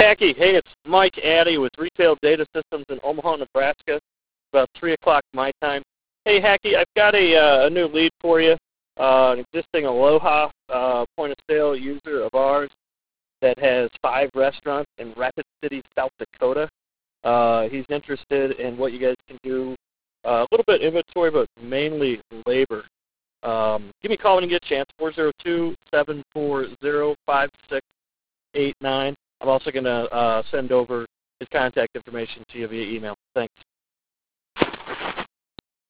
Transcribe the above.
Hackey. Hey, it's Mike Addy with Retail Data Systems in Omaha, Nebraska. About 3 o'clock my time. Hey, Hackey, I've got a new lead for you. An existing Aloha point-of-sale user of ours that has 5 restaurants in Rapid City, South Dakota. He's interested in what you guys can do. A little bit inventory, but mainly labor. Give me a call when you get a chance, 402-740-5689. I'm also going to send over his contact information to you via email. Thanks.